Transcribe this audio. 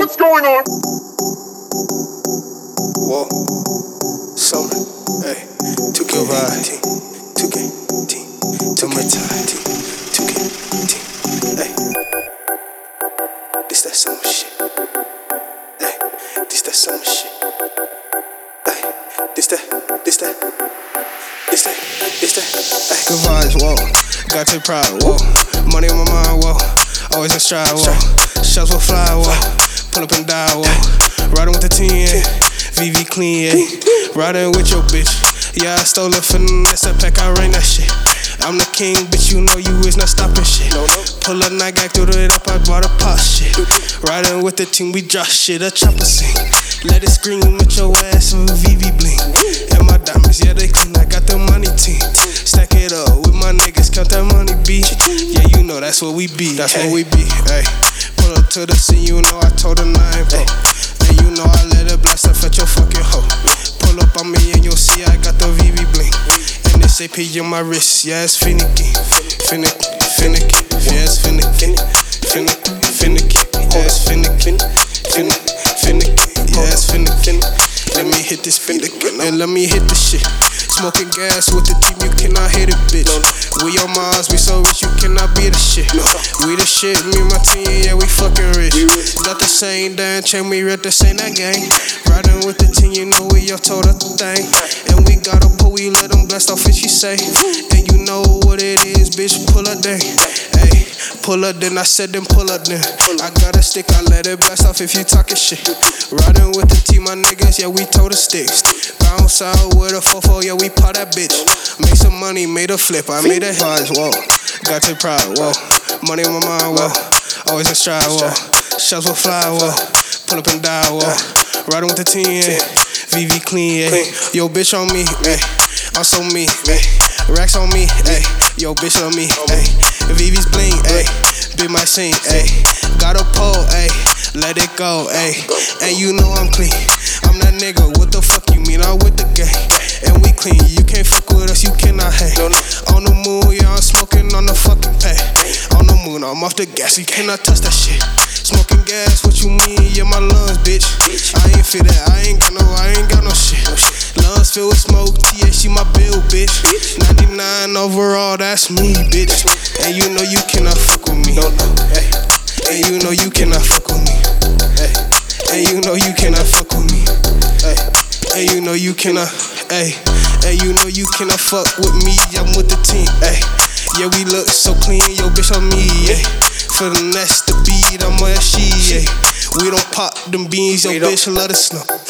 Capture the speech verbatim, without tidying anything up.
What's going on? Whoa, summer, hey, two K vibe, two K, two K time, two K, hey, this that summer shit, hey, this that summer shit, hey, this that, this that, this that, this that, hey. Good vibes, whoa, got to pride, whoa, money on my mind, whoa, always in stride, whoa, shells will fly, whoa, pull up and die, whoa, riding with the team, yeah. V V clean, yeah. Riding with your bitch. Yeah, I stole it from the pack, I ran that shit. I'm the king, bitch, you know you is not stopping shit. Pull up night guy, threw it up, I bought a pot shit. Riding with the team, we drop shit, a chopper sing. Let it scream with your ass with V V bling. And my diamonds, yeah, they clean, I got the money team. Stack it up with my niggas, count that money, B. Yeah, you know that's what we be, that's what we be, ayy. Pull up to the scene, you know I told her nine, bro. And you know I let it blast up at your fucking hoe. Pull up on me and you'll see I got the V V bling. And this A P on my wrist, yeah, it's finicky. Finicky, finicky, yeah, it's finicky. Finicky, finicky, yeah, it's finicky. Finicky, finicky, yeah, it's finicky. Let me hit this beat again, and let me hit this shit. Smoking gas with the team, you cannot hit it, bitch. We on Mars, we so rich, you cannot be the shit. We the shit, me and my team, yeah, we fucking rich. Got the same damn chain, we rip the same that gang. Riding with the team, you know we all told her the thing. And we got a pull, we let them blast off if she say. And you know what it is, bitch, pull up then. Hey, pull up then, I said then pull up then. I got a stick, I let it blast off if you talking shit. Riding with the team, my niggas, yeah, we told the sticks. Bounce out with a fofo, yeah, we pop that bitch. Made some money, made a flip, I made a vibes, whoa. Got to pride, whoa. Money on my mind, whoa. Always in stride, whoa. Shells will fly, whoa. Pull up and die, whoa. Riding with the team, yeah. V V clean, yeah. Yo, bitch on me, ayy. I'm so me, ayy. Racks on me, ayy. Yo, bitch on me, ayy. V V's bling, ayy. Big my scene, ayy. Got a pole, ayy. Let it go, ayy. And you know I'm clean. I'm that nigga, what the fuck you mean? I'm with the gang. And we clean, you can't fuck with us, you cannot hang. On the moon, yeah, I'm smoking on the fucking pad. On the moon, I'm off the gas, you cannot touch that shit. Smoking gas, what you mean? Yeah, my lungs, bitch. I ain't feel that, I ain't got no, I ain't got no shit. Lungs filled with smoke, T H C my bill, bitch. ninety-nine overall, that's me, bitch. And you know you cannot fuck with me. And you know you cannot fuck with me. And you know you cannot fuck with me. And you know you cannot, ayy. And you know you cannot fuck with me. I'm with the team, ayy. Yeah, we look so clean, yo, bitch on me, yeah. For the next the beat, I'm on that shit, yeah. We don't pop them beans, yo, bitch, let us know.